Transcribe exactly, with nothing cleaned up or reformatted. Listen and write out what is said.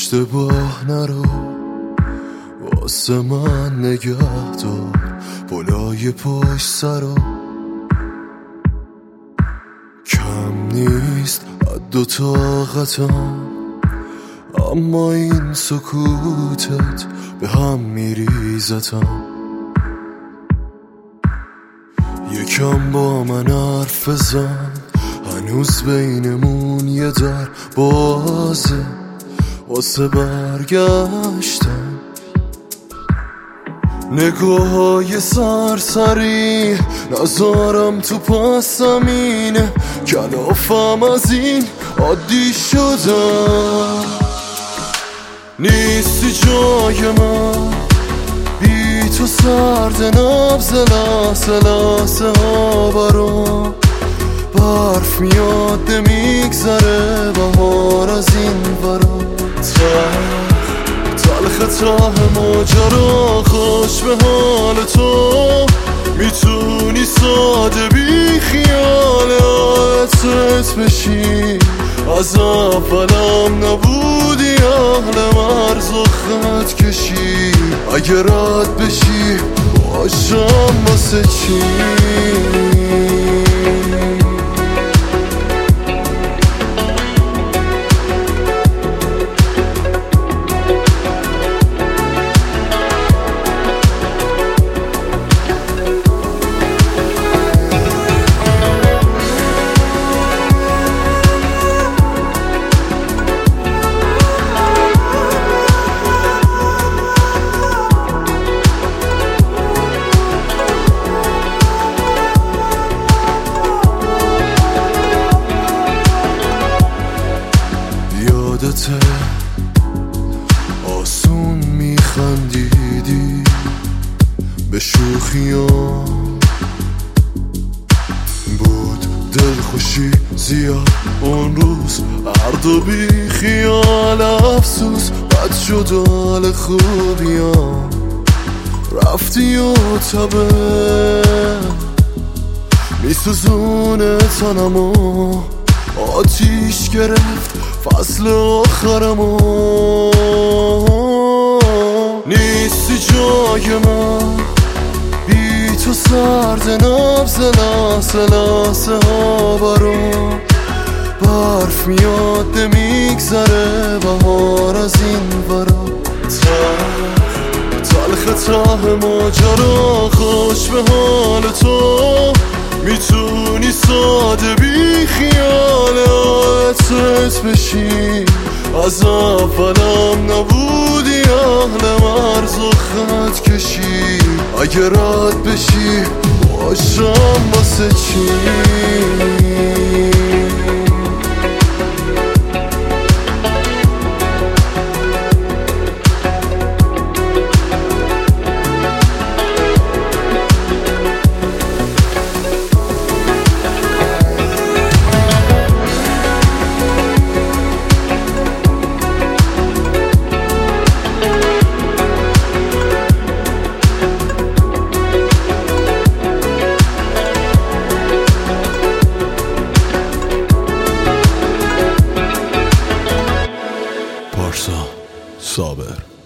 اشتباه نرو، واسه من نگه دار بالای پشت سرا. کم نیست حد و طاقتم، اما این سکوتت به هم میریزتم. یکم با من حرف بزن، هنوز بینمون یه در بازه واسه برگشتن. نگاهای سرسری نظارم تو پس زمینه، کلافم از این عادی شدم. نیستی جای من، بی تو سرد نبض لحظه لحظه ها برام برف میاد میگذره بهار از این ورا. تلخ ته ماجرا، خوش به حال تو میتونی ساده بی خیال عطرت بشی. از اولم نبودی اهل مرز و خط کشی، اگه رد بشی باشم واسه چی؟ یادته آسون میخندیدی به شوخیام، بود دلخوشی زیاد اون روز، هر دو بی خیال افسوس بد شد حال خوبیام. رفتی و تبه میسوزونه تنمو، آتیش گرفت فصل آخرمو. نیستی جای من، بی تو سرد نبض لحظه لحظه ها برام برف میاد میگذره بهار از این ورا. تلخ ته ماجرا، خوش به حال تو میتونی ساده بی خیال عطرت بشی. از اولم نبودی اهل مرز و خط کشی، اگه رد بشی باشم واسه چی؟ صابر